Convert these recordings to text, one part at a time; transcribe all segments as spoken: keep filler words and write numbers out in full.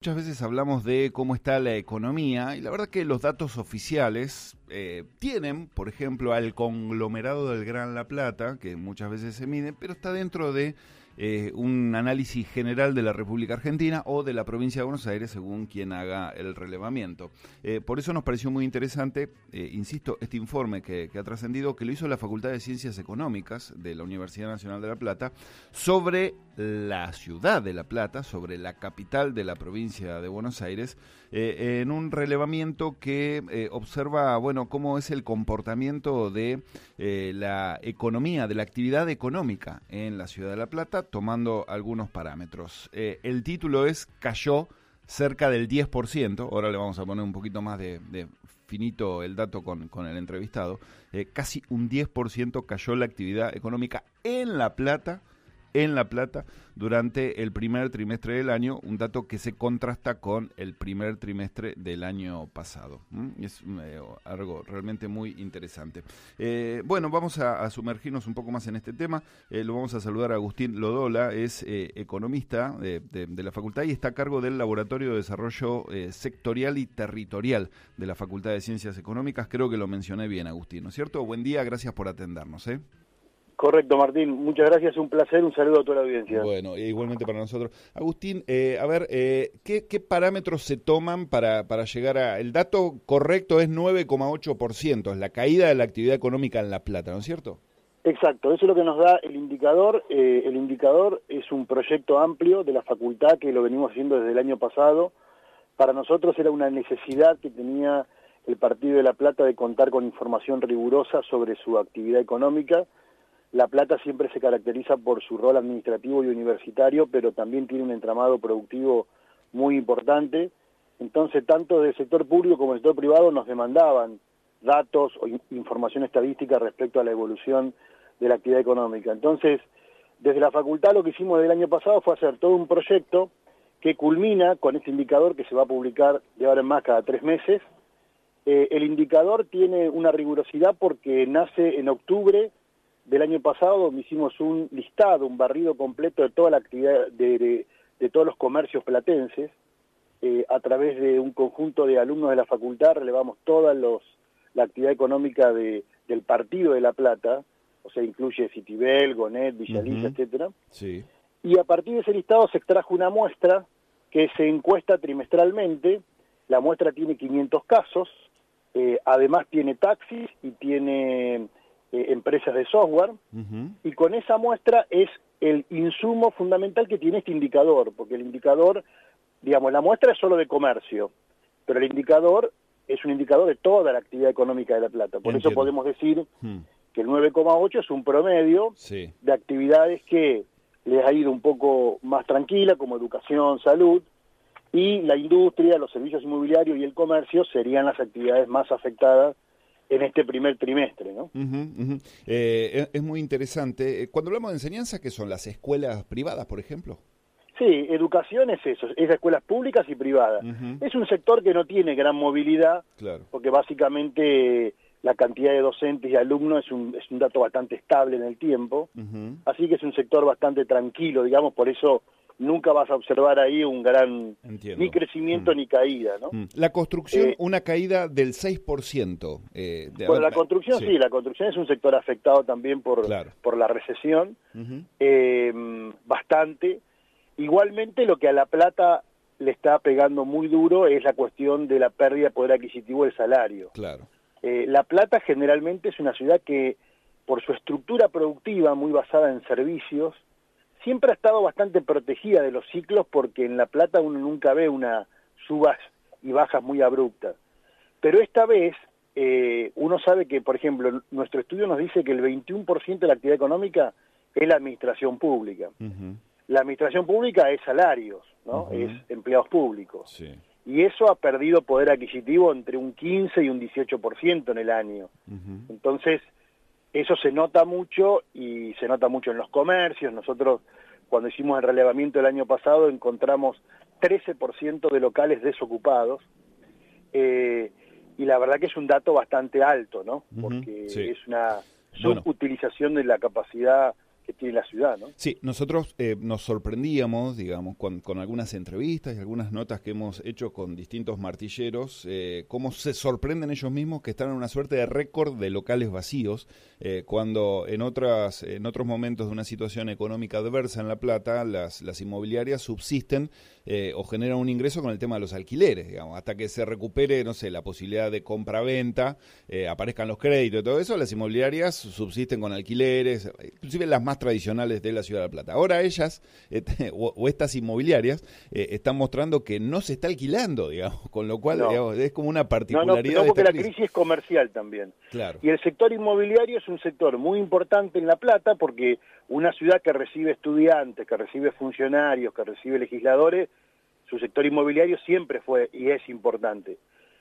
Muchas veces hablamos de cómo está la economía y la verdad que los datos oficiales eh, tienen, por ejemplo, al conglomerado del Gran La Plata, que muchas veces se mide, pero está dentro de eh, un análisis general de la República Argentina o de la provincia de Buenos Aires, según quien haga el relevamiento. Eh, por eso nos pareció muy interesante, eh, insisto, este informe que, que ha trascendido, que lo hizo la Facultad de Ciencias Económicas de la Universidad Nacional de La Plata, sobre la ciudad de La Plata, sobre la capital de la provincia de Buenos Aires, eh, en un relevamiento que eh, observa, bueno, cómo es el comportamiento de eh, la economía, de la actividad económica en la ciudad de La Plata, tomando algunos parámetros. Eh, el título es Cayó cerca del diez por ciento, ahora le vamos a poner un poquito más de, de finito el dato con, con el entrevistado, eh, casi un diez por ciento cayó la actividad económica en La Plata, en La Plata durante el primer trimestre del año, un dato que se contrasta con el primer trimestre del año pasado. ¿Mm? Es eh, algo realmente muy interesante. Eh, bueno, vamos a, a sumergirnos un poco más en este tema. Eh, lo vamos a saludar a Agustín Lodola, es eh, economista de, de, de la facultad y está a cargo del Laboratorio de Desarrollo eh, Sectorial y Territorial de la Facultad de Ciencias Económicas. Creo que lo mencioné bien, Agustín, ¿no es cierto? Buen día, gracias por atendernos, ¿eh? Correcto, Martín. Muchas gracias, un placer, un saludo a toda la audiencia. Bueno, igualmente para nosotros. Agustín, eh, a ver, eh, ¿qué, ¿qué parámetros se toman para, para llegar a... El dato correcto es nueve coma ocho por ciento, es la caída de la actividad económica en La Plata, ¿no es cierto? Exacto, eso es lo que nos da el indicador. Eh, el indicador es un proyecto amplio de la facultad que lo venimos haciendo desde el año pasado. Para nosotros era una necesidad que tenía el Partido de La Plata de contar con información rigurosa sobre su actividad económica. La Plata siempre se caracteriza por su rol administrativo y universitario, pero también tiene un entramado productivo muy importante. Entonces, tanto del sector público como del sector privado nos demandaban datos o información estadística respecto a la evolución de la actividad económica. Entonces, desde la facultad lo que hicimos desde el año pasado fue hacer todo un proyecto que culmina con este indicador que se va a publicar de ahora en más cada tres meses. Eh, el indicador tiene una rigurosidad porque nace en octubre del año pasado, donde hicimos un listado, un barrido completo de toda la actividad, de, de, de todos los comercios platenses, eh, a través de un conjunto de alumnos de la facultad, relevamos toda los, la actividad económica de, del Partido de La Plata, o sea, incluye Citibel, Gonet, Villa Lisa, uh-huh. etcétera. Sí. Y a partir de ese listado se extrajo una muestra que se encuesta trimestralmente. La muestra tiene quinientos casos, eh, además tiene taxis y tiene... Eh, empresas de software, uh-huh. y con esa muestra es el insumo fundamental que tiene este indicador, porque el indicador, digamos, la muestra es solo de comercio, pero el indicador es un indicador de toda la actividad económica de La Plata. Por Entiendo. Eso podemos decir uh-huh. que el nueve coma ocho es un promedio sí. de actividades que les ha ido un poco más tranquila, como educación, salud, y la industria, los servicios inmobiliarios y el comercio serían las actividades más afectadas en este primer trimestre, ¿no? Uh-huh, uh-huh. Eh, es, es muy interesante. Cuando hablamos de enseñanza, ¿qué son las escuelas privadas, por ejemplo? Sí, educación es eso, es escuelas públicas y privadas. Uh-huh. Es un sector que no tiene gran movilidad, claro. porque básicamente la cantidad de docentes y alumnos es un, es un dato bastante estable en el tiempo, uh-huh. así que es un sector bastante tranquilo, digamos, por eso nunca vas a observar ahí un gran Entiendo. ni crecimiento mm. ni caída, ¿no? La construcción, eh, una caída del seis por ciento. Eh, de, bueno, la construcción sí. sí, la construcción es un sector afectado también por, claro. por la recesión, uh-huh. eh, bastante. Igualmente lo que a La Plata le está pegando muy duro es la cuestión de la pérdida de poder adquisitivo del salario. Claro. Eh, La Plata generalmente es una ciudad que, por su estructura productiva muy basada en servicios, siempre ha estado bastante protegida de los ciclos porque en La Plata uno nunca ve una subas y bajas muy abruptas. Pero esta vez eh, uno sabe que, por ejemplo, nuestro estudio nos dice que el veintiuno por ciento de la actividad económica es la administración pública. Uh-huh. La administración pública es salarios, ¿no? Uh-huh. Es empleados públicos. Sí. Y eso ha perdido poder adquisitivo entre un quince y un dieciocho por ciento en el año. Uh-huh. Entonces, eso se nota mucho y se nota mucho en los comercios. Nosotros, cuando hicimos el relevamiento el año pasado, encontramos trece por ciento de locales desocupados. Eh, y la verdad que es un dato bastante alto, ¿no? Porque uh-huh, sí. es una subutilización bueno. de la capacidad que tiene la ciudad, ¿no? Sí, nosotros eh, nos sorprendíamos, digamos, con, con algunas entrevistas y algunas notas que hemos hecho con distintos martilleros, eh, cómo se sorprenden ellos mismos que están en una suerte de récord de locales vacíos, eh, cuando en otras en otros momentos de una situación económica adversa en La Plata, las, las inmobiliarias subsisten eh, o generan un ingreso con el tema de los alquileres, digamos, hasta que se recupere, no sé, la posibilidad de compra-venta, eh, aparezcan los créditos y todo eso, las inmobiliarias subsisten con alquileres, inclusive las más tradicionales de la Ciudad de La Plata. Ahora ellas, este, o, o estas inmobiliarias, eh, están mostrando que no se está alquilando, digamos, con lo cual no. digamos, es como una particularidad. No, no, no porque de esta la crisis. crisis es comercial también. Claro. Y el sector inmobiliario es un sector muy importante en La Plata porque una ciudad que recibe estudiantes, que recibe funcionarios, que recibe legisladores, su sector inmobiliario siempre fue y es importante.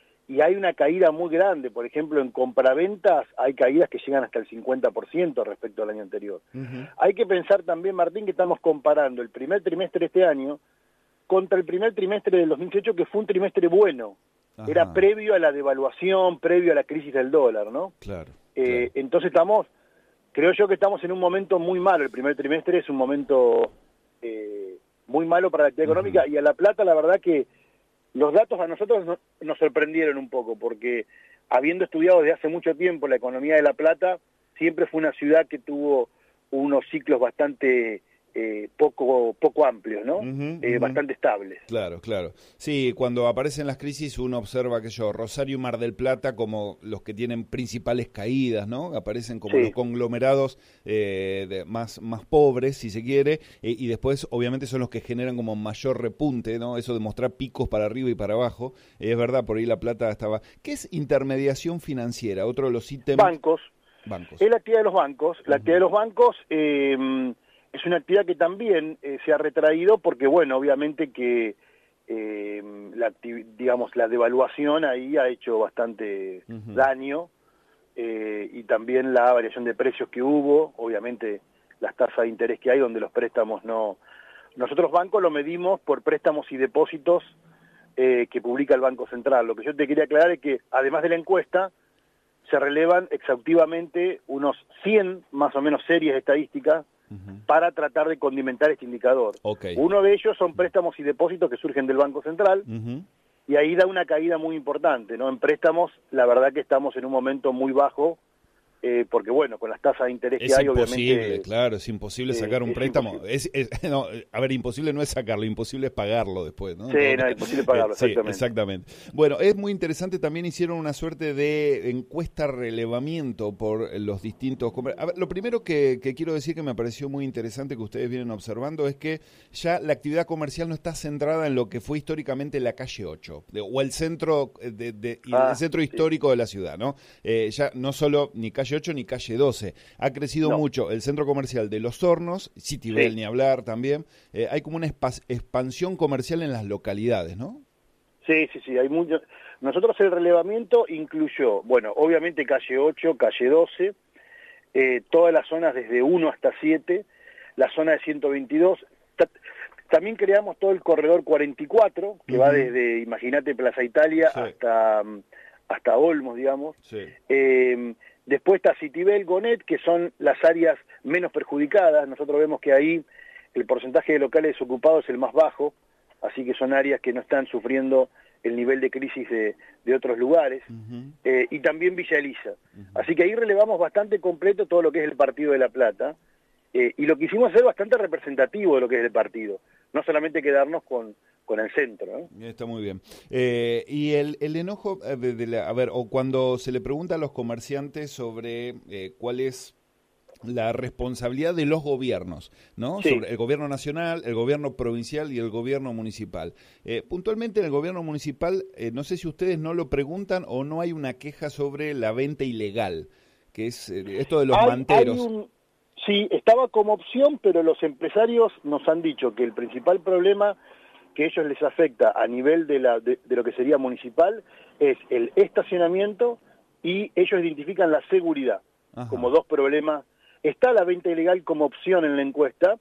Y hay una caída muy grande, por ejemplo, en compraventas hay caídas que llegan hasta el cincuenta por ciento respecto al año anterior. Uh-huh. Hay que pensar también, Martín, que estamos comparando el primer trimestre de este año contra el primer trimestre del dos mil dieciocho, que fue un trimestre bueno. Ajá. Era previo a la devaluación, previo a la crisis del dólar, ¿no? Claro, eh, claro. Entonces estamos, creo yo que estamos en un momento muy malo. El primer trimestre es un momento eh, muy malo para la actividad uh-huh. económica, y a La Plata la verdad que los datos a nosotros no, nos sorprendieron un poco, porque habiendo estudiado desde hace mucho tiempo la economía de La Plata, siempre fue una ciudad que tuvo unos ciclos bastante eh, poco poco amplios, ¿no? Uh-huh, eh, uh-huh. Bastante estables. Claro, claro. Sí, cuando aparecen las crisis uno observa que yo, Rosario y Mar del Plata como los que tienen principales caídas, ¿no? Aparecen como sí. los conglomerados eh, de más, más pobres, si se quiere, eh, y después obviamente son los que generan como mayor repunte, ¿no? Eso de mostrar picos para arriba y para abajo. Eh, es verdad, por ahí La Plata estaba... ¿Qué es intermediación financiera? Otro de los ítems... Bancos. Bancos. Es la actividad de los bancos. La uh-huh. actividad de los bancos... Eh, es una actividad que también eh, se ha retraído porque, bueno, obviamente que, eh, la, digamos, la devaluación ahí ha hecho bastante uh-huh. daño eh, y también la variación de precios que hubo, obviamente las tasas de interés que hay donde los préstamos no... Nosotros bancos lo medimos por préstamos y depósitos eh, que publica el Banco Central. Lo que yo te quería aclarar es que, además de la encuesta, se relevan exhaustivamente unos cien, más o menos, series estadísticas Uh-huh. para tratar de condimentar este indicador. Okay. Uno de ellos son préstamos y depósitos que surgen del Banco Central, uh-huh. y ahí da una caída muy importante, ¿no? En préstamos, la verdad que estamos en un momento muy bajo, eh, porque bueno, con las tasas de interés es que hay, imposible, obviamente... Claro, es imposible sacar eh, un es préstamo. Es, es, no, a ver, imposible no es sacarlo, imposible es pagarlo después, ¿no? Sí, no, es imposible pagarlo, exactamente. Sí, exactamente. Bueno, es muy interesante, también hicieron una suerte de encuesta relevamiento por los distintos... A ver, lo primero que, que quiero decir que me pareció muy interesante que ustedes vienen observando es que ya la actividad comercial no está centrada en lo que fue históricamente la calle ocho, de, o el centro, de, de, ah, el centro histórico sí. de la ciudad, ¿no? Eh, ya no solo ni calle ocho ni calle doce. Ha crecido no. mucho el centro comercial de Los Hornos, Citibel, sí. ni hablar también. Eh, hay como una expansión comercial en las localidades, ¿no? Sí, sí, sí. Hay mucho. Nosotros el relevamiento incluyó, bueno, obviamente calle ocho, calle doce, eh, todas las zonas desde uno hasta siete, la zona de ciento veintidós. Ta- también creamos todo el corredor cuarenta y cuatro, que uh-huh. va desde, imagínate, Plaza Italia sí. hasta, hasta Olmos, digamos. Sí. Eh, Después está Citibel, Gonet, que son las áreas menos perjudicadas. Nosotros vemos que ahí el porcentaje de locales desocupados es el más bajo, así que son áreas que no están sufriendo el nivel de crisis de, de otros lugares. Uh-huh. Eh, y también Villa Elisa. Uh-huh. Así que ahí relevamos bastante completo todo lo que es el partido de La Plata. Eh, y lo que hicimos es bastante representativo de lo que es el partido. No solamente quedarnos con... con el centro, ¿no? Está muy bien. Eh, y el, el enojo, de, de la, a ver, o cuando se le pregunta a los comerciantes sobre eh, cuál es la responsabilidad de los gobiernos, ¿no? Sí. Sobre el gobierno nacional, el gobierno provincial y el gobierno municipal. Eh, puntualmente en el gobierno municipal, eh, no sé si ustedes no lo preguntan o no hay una queja sobre la venta ilegal, que es eh, esto de los hay, manteros. Hay un... Sí, estaba como opción, pero los empresarios nos han dicho que el principal problema que a ellos les afecta a nivel de, la, de, de lo que sería municipal es el estacionamiento, y ellos identifican la seguridad Ajá. como dos problemas. Está la venta ilegal como opción en la encuesta,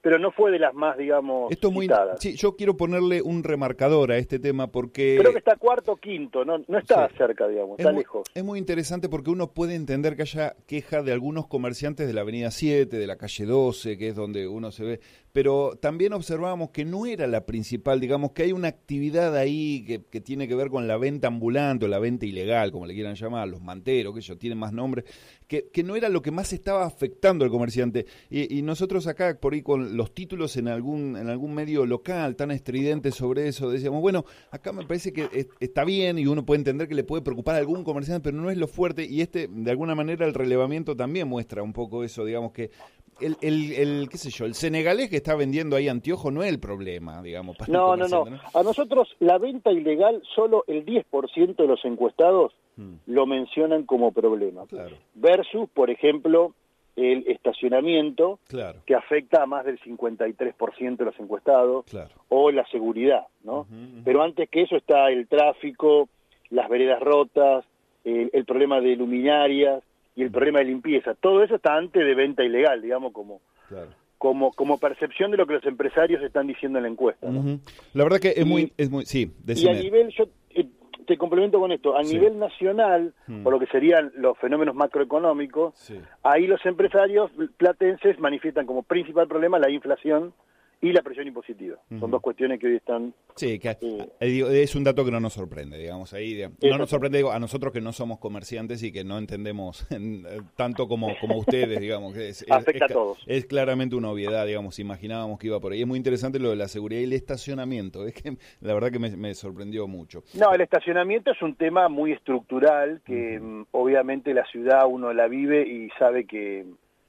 pero no fue de las más, digamos, Esto es muy, citadas. sí, yo quiero ponerle un remarcador a este tema porque... Creo que está cuarto o quinto, no, no está Sí. cerca, digamos, Es está muy, lejos. es muy interesante porque uno puede entender que haya queja de algunos comerciantes de la avenida siete, de la calle doce, que es donde uno se ve, pero también observábamos que no era la principal, digamos que hay una actividad ahí que, que tiene que ver con la venta ambulante o la venta ilegal, como le quieran llamar, los manteros, que ellos tienen más nombres, que, que no era lo que más estaba afectando al comerciante. Y, y nosotros acá, por ahí con los títulos en algún, en algún medio local tan estridente sobre eso, decíamos, bueno, acá me parece que es, está bien y uno puede entender que le puede preocupar a algún comerciante, pero no es lo fuerte, y este, de alguna manera, el relevamiento también muestra un poco eso, digamos que el, el, el qué sé yo, el senegalés que está vendiendo ahí anteojo no es el problema, digamos, para No, el no, no. comerciante, ¿no? A nosotros la venta ilegal, solo el diez por ciento de los encuestados Hmm. lo mencionan como problema. Claro, Versus, por ejemplo, el estacionamiento, claro, que afecta a más del cincuenta y tres por ciento de los encuestados, claro. o la seguridad, ¿no? Ujú, ujú. Pero antes que eso está el tráfico, las veredas rotas, el, el problema de luminarias y el problema de limpieza. Todo eso está antes de venta ilegal, digamos, como... Claro. Como, como percepción de lo que los empresarios están diciendo en la encuesta, ¿no? Ujú. La verdad que es Y- muy, es muy, sí, Y a decime. nivel, yo eh, te complemento con esto, a Sí. nivel nacional, Hmm. o lo que serían los fenómenos macroeconómicos, Sí. ahí los empresarios platenses manifiestan como principal problema la inflación y la presión impositiva. Ujú. Son dos cuestiones que hoy están... Sí, que Eh, eh, digo, es un dato que no nos sorprende, digamos, ahí digamos, no Exacto. nos sorprende digo, a nosotros que no somos comerciantes y que no entendemos en, eh, tanto como, como ustedes, digamos, que es, es- Afecta es, a todos. es claramente una obviedad, digamos, imaginábamos que iba por ahí. Es muy interesante lo de la seguridad y el estacionamiento, es que la verdad que me, me sorprendió mucho. No, el estacionamiento es un tema muy estructural que mm, obviamente la ciudad uno la vive y sabe que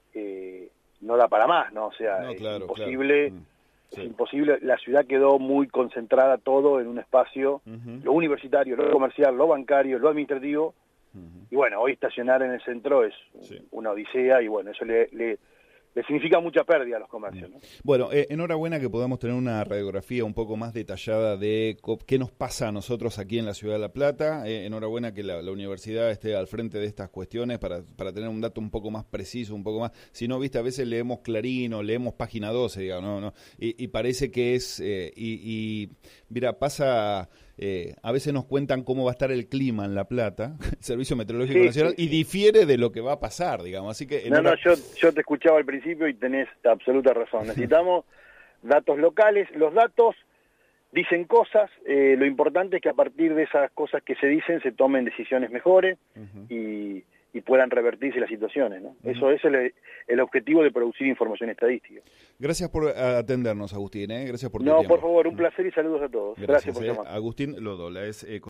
eh, no da para más, ¿no? O sea, No, es claro, imposible... claro. Mm, Es sí. imposible, la ciudad quedó muy concentrada todo en un espacio, Ujú, lo universitario, lo comercial, lo bancario, lo administrativo, ujú. y bueno, hoy estacionar en el centro es Sí. una odisea y bueno, eso le, le, le significa mucha pérdida a los comercios, ¿no? Bueno, eh, enhorabuena que podamos tener una radiografía un poco más detallada de co- qué nos pasa a nosotros aquí en la Ciudad de La Plata. Eh, enhorabuena que la, la universidad esté al frente de estas cuestiones para, para tener un dato un poco más preciso, un poco más... Si no, viste, a veces leemos Clarín o leemos Página doce, digamos, no, no, y, y parece que es... Eh, y, y, mira, pasa... Eh, a veces nos cuentan cómo va a estar el clima en La Plata, el Servicio Meteorológico Sí, Nacional, sí, y difiere de lo que va a pasar, digamos. Así que... No, no, enhora- yo, yo te escuchaba al principio y tenés absoluta razón. Necesitamos datos locales. Los datos dicen cosas, eh, lo importante es que a partir de esas cosas que se dicen se tomen decisiones mejores Ujú. y, y puedan revertirse las situaciones, ¿no? Ujú. Eso es el, el objetivo de producir información estadística. Gracias por atendernos, Agustín, ¿eh? Gracias por tu No, tiempo. por favor, un placer y saludos a todos. Gracias, Gracias, por eh. llamar. Agustín Lodola es... Eh,